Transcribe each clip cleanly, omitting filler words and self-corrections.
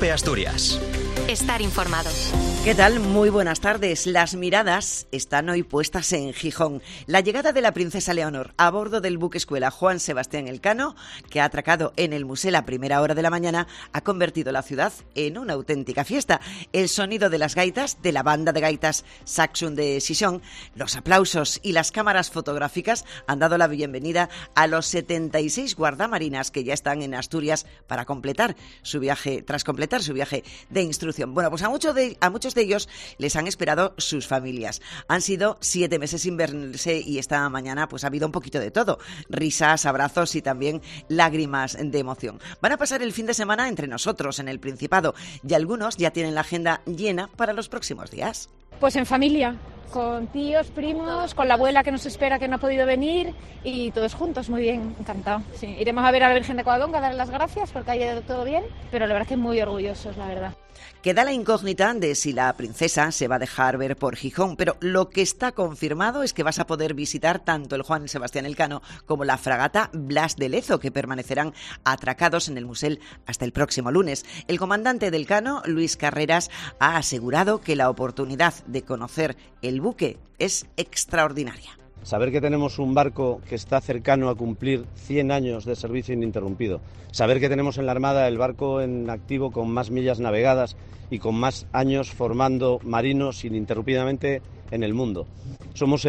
COPE Asturias. Estar informado. ¿Qué tal? Muy buenas tardes. Las miradas están hoy puestas en Gijón. La llegada de la princesa Leonor a bordo del buque escuela Juan Sebastián Elcano, que ha atracado en el Musel a primera hora de la mañana, ha convertido la ciudad en una auténtica fiesta. El sonido de las gaitas, de la banda de gaitas Saxum de Gijón, los aplausos y las cámaras fotográficas han dado la bienvenida a los 76 guardamarinas que ya están en Asturias para completar su viaje, tras completar su viaje de instrucción. Bueno, pues a muchos de ellos les han esperado sus familias. Han sido 7 meses sin verse y esta mañana pues ha habido un poquito de todo. Risas, abrazos y también lágrimas de emoción. Van a pasar el fin de semana entre nosotros en el Principado y algunos ya tienen la agenda llena para los próximos días. Pues en familia, con tíos, primos, con la abuela que nos espera que no ha podido venir y todos juntos, muy bien, encantado. Sí, iremos a ver a la Virgen de Covadonga, a darle las gracias porque ha ido todo bien, pero la verdad es que muy orgullosos, la verdad. Queda la incógnita de si la princesa se va a dejar ver por Gijón, pero lo que está confirmado es que vas a poder visitar tanto el Juan Sebastián Elcano como la fragata Blas de Lezo, que permanecerán atracados en el Musel hasta el próximo lunes. El comandante del Elcano, Luis Carreras, ha asegurado que la oportunidad de conocer el buque es extraordinaria. Saber que tenemos un barco que está cercano a cumplir 100 años de servicio ininterrumpido. Saber que tenemos en la Armada el barco en activo con más millas navegadas y con más años formando marinos ininterrumpidamente en el mundo. Somos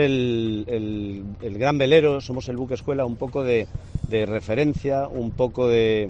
el gran velero, somos el buque escuela, un poco de referencia, un poco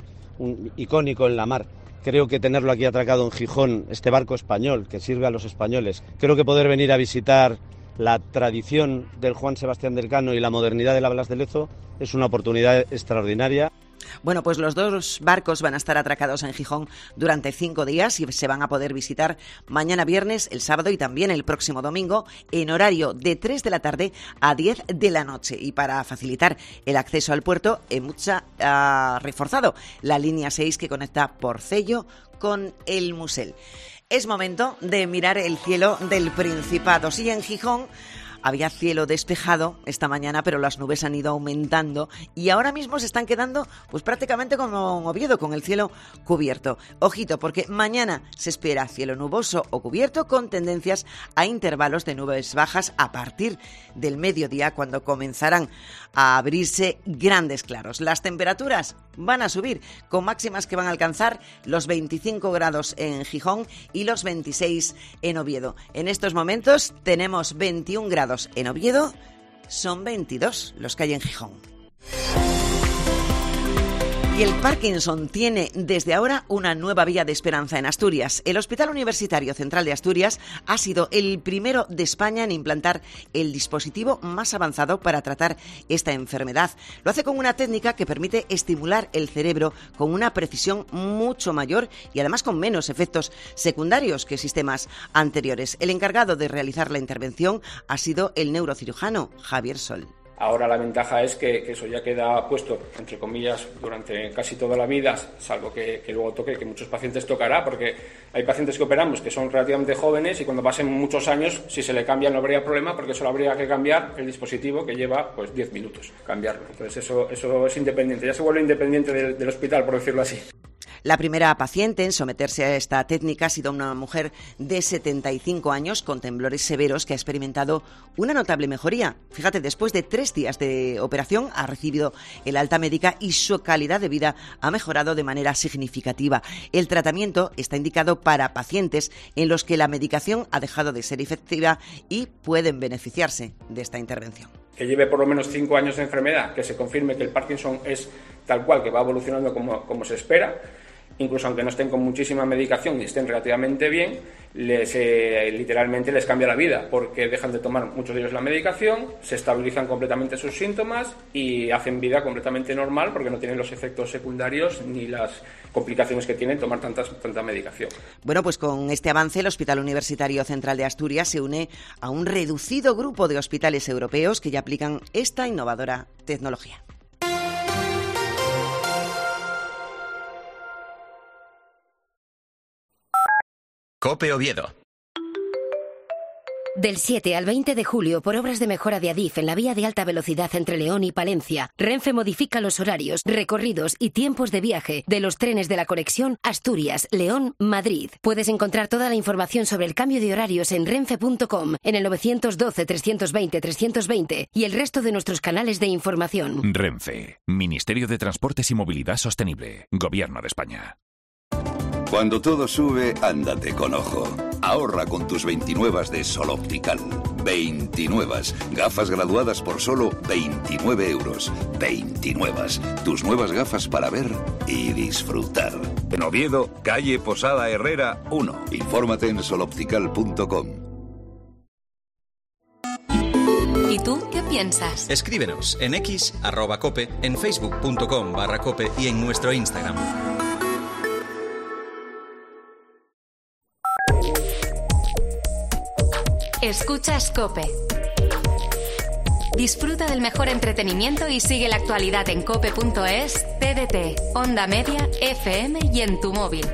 icónico en la mar. Creo que tenerlo aquí atracado en Gijón, este barco español que sirve a los españoles, creo que poder venir a visitar la tradición del Juan Sebastián Elcano y la modernidad de la Blas de Lezo es una oportunidad extraordinaria. Bueno, pues los dos barcos van a estar atracados en Gijón durante 5 días y se van a poder visitar mañana viernes, el sábado y también el próximo domingo en horario de 3 de la tarde a 10 de la noche. Y para facilitar el acceso al puerto, EMUTSA ha reforzado la línea 6 que conecta Porcello con el Musel. Es momento de mirar el cielo del Principado. Sí, en Gijón había cielo despejado esta mañana, pero las nubes han ido aumentando y ahora mismo se están quedando pues prácticamente como en Oviedo, con el cielo cubierto. Ojito, porque mañana se espera cielo nuboso o cubierto con tendencias a intervalos de nubes bajas a partir del mediodía, cuando comenzarán a abrirse grandes claros. Las temperaturas van a subir, con máximas que van a alcanzar los 25 grados en Gijón y los 26 en Oviedo. En estos momentos tenemos 21 grados en Oviedo, son 22 los que hay en Gijón. Y el Parkinson tiene desde ahora una nueva vía de esperanza en Asturias. El Hospital Universitario Central de Asturias ha sido el primero de España en implantar el dispositivo más avanzado para tratar esta enfermedad. Lo hace con una técnica que permite estimular el cerebro con una precisión mucho mayor y además con menos efectos secundarios que sistemas anteriores. El encargado de realizar la intervención ha sido el neurocirujano Javier Sol. Ahora la ventaja es que eso ya queda puesto, entre comillas, durante casi toda la vida, salvo que luego toque, que muchos pacientes tocará, porque hay pacientes que operamos que son relativamente jóvenes y cuando pasen muchos años, si se le cambia no habría problema, porque solo habría que cambiar el dispositivo, que lleva pues 10 minutos cambiarlo. Entonces eso es independiente, ya se vuelve independiente del hospital, por decirlo así. La primera paciente en someterse a esta técnica ha sido una mujer de 75 años con temblores severos que ha experimentado una notable mejoría. Fíjate, después de 3 días de operación ha recibido el alta médica y su calidad de vida ha mejorado de manera significativa. El tratamiento está indicado para pacientes en los que la medicación ha dejado de ser efectiva y pueden beneficiarse de esta intervención. Que lleve por lo menos 5 años de enfermedad, que se confirme que el Parkinson es tal cual, que va evolucionando como se espera. Incluso aunque no estén con muchísima medicación y estén relativamente bien, literalmente les cambia la vida, porque dejan de tomar muchos de ellos la medicación, se estabilizan completamente sus síntomas y hacen vida completamente normal, porque no tienen los efectos secundarios ni las complicaciones que tienen tomar tanta medicación. Bueno, pues con este avance el Hospital Universitario Central de Asturias se une a un reducido grupo de hospitales europeos que ya aplican esta innovadora tecnología. COPE Oviedo. Del 7 al 20 de julio, por obras de mejora de Adif en la vía de alta velocidad entre León y Palencia, Renfe modifica los horarios, recorridos y tiempos de viaje de los trenes de la conexión Asturias-León-Madrid. Puedes encontrar toda la información sobre el cambio de horarios en renfe.com, en el 912-320-320 y el resto de nuestros canales de información. Renfe, Ministerio de Transportes y Movilidad Sostenible, Gobierno de España. Cuando todo sube, ándate con ojo. Ahorra con tus 29 de Sol Optical. 29. Gafas graduadas por solo 29 euros. 29. Tus nuevas gafas para ver y disfrutar. En Oviedo, calle Posada Herrera 1. Infórmate en soloptical.com. ¿Y tú qué piensas? Escríbenos en X, @cope, en facebook.com/cope y en nuestro Instagram. Escuchas COPE. Disfruta del mejor entretenimiento y sigue la actualidad en cope.es, TDT, Onda Media, FM y en tu móvil.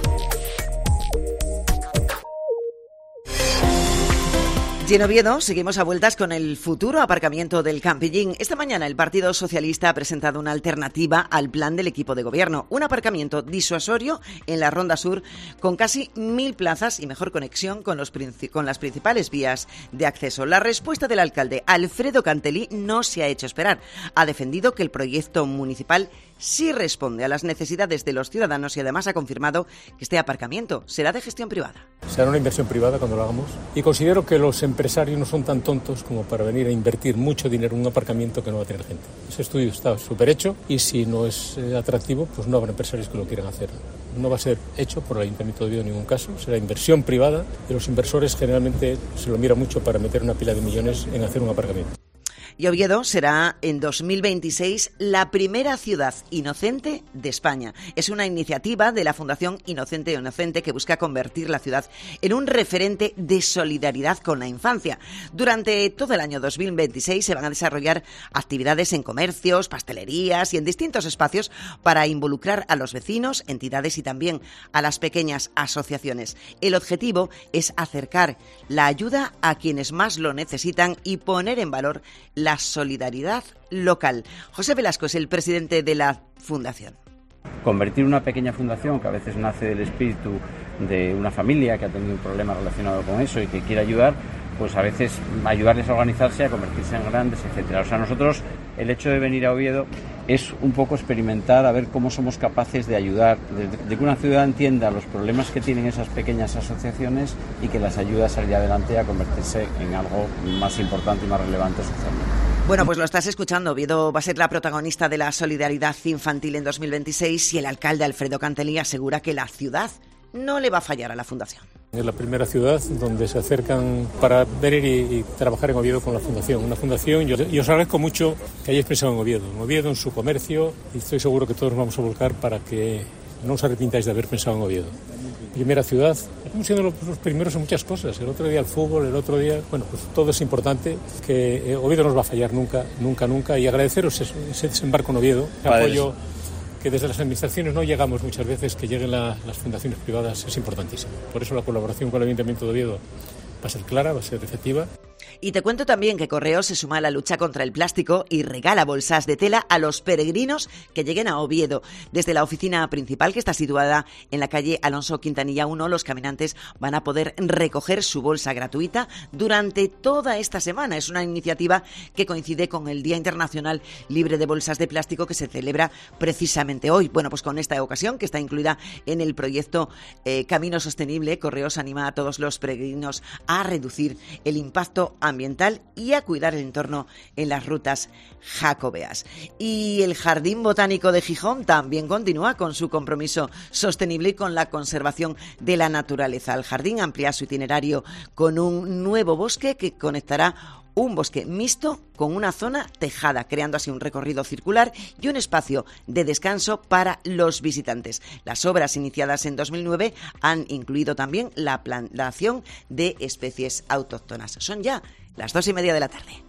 Y en Oviedo seguimos a vueltas con el futuro aparcamiento del Campillín. Esta mañana el Partido Socialista ha presentado una alternativa al plan del equipo de gobierno. Un aparcamiento disuasorio en la Ronda Sur con casi 1.000 plazas y mejor conexión con las principales vías de acceso. La respuesta del alcalde Alfredo Cantelí no se ha hecho esperar. Ha defendido que el proyecto municipal sí responde a las necesidades de los ciudadanos y además ha confirmado que este aparcamiento será de gestión privada. Será una inversión privada cuando lo hagamos y considero que los empresarios no son tan tontos como para venir a invertir mucho dinero en un aparcamiento que no va a tener gente. Ese estudio está súper hecho y si no es atractivo, pues no habrá empresarios que lo quieran hacer. No va a ser hecho por el Ayuntamiento de Oviedo en ningún caso, será inversión privada y los inversores generalmente se lo miran mucho para meter una pila de millones en hacer un aparcamiento. Y Oviedo será en 2026 la primera ciudad inocente de España. Es una iniciativa de la Fundación Inocente Inocente que busca convertir la ciudad en un referente de solidaridad con la infancia. Durante todo el año 2026 se van a desarrollar actividades en comercios, pastelerías y en distintos espacios para involucrar a los vecinos, entidades y también a las pequeñas asociaciones. El objetivo es acercar la ayuda a quienes más lo necesitan y poner en valor la solidaridad local. José Velasco es el presidente de la Fundación. Convertir una pequeña fundación que a veces nace del espíritu de una familia que ha tenido un problema relacionado con eso y que quiere ayudar, pues a veces ayudarles a organizarse, a convertirse en grandes, etcétera. O sea, nosotros, el hecho de venir a Oviedo es un poco experimentar a ver cómo somos capaces de ayudar, de que una ciudad entienda los problemas que tienen esas pequeñas asociaciones y que las ayude a salir adelante y a convertirse en algo más importante y más relevante socialmente. Bueno, pues lo estás escuchando. Oviedo va a ser la protagonista de la solidaridad infantil en 2026 y el alcalde Alfredo Cantelí asegura que la ciudad no le va a fallar a la Fundación. Es la primera ciudad donde se acercan para venir y trabajar en Oviedo con la Fundación. Una fundación, yo os agradezco mucho que hayáis pensado en Oviedo, en su comercio, y estoy seguro que todos nos vamos a volcar para que no os arrepintáis de haber pensado en Oviedo. Primera ciudad, estamos siendo los primeros en muchas cosas. El otro día el fútbol, el otro día, bueno, pues todo es importante, que Oviedo no nos va a fallar nunca, y agradeceros ese desembarco en Oviedo, el apoyo que desde las administraciones no llegamos muchas veces, que lleguen las fundaciones privadas es importantísimo. Por eso la colaboración con el Ayuntamiento de Oviedo va a ser clara, va a ser efectiva. Y te cuento también que Correos se suma a la lucha contra el plástico y regala bolsas de tela a los peregrinos que lleguen a Oviedo. Desde la oficina principal, que está situada en la calle Alonso Quintanilla 1, los caminantes van a poder recoger su bolsa gratuita durante toda esta semana. Es una iniciativa que coincide con el Día Internacional Libre de Bolsas de Plástico que se celebra precisamente hoy. Bueno, pues con esta ocasión, que está incluida en el proyecto Camino Sostenible, Correos anima a todos los peregrinos a reducir el impacto ambiental y a cuidar el entorno en las rutas jacobeas. Y el Jardín Botánico de Gijón también continúa con su compromiso sostenible y con la conservación de la naturaleza. El jardín amplía su itinerario con un nuevo bosque que conectará un bosque mixto con una zona tejada, creando así un recorrido circular y un espacio de descanso para los visitantes. Las obras iniciadas en 2009 han incluido también la plantación de especies autóctonas. Son ya las 2:30 de la tarde.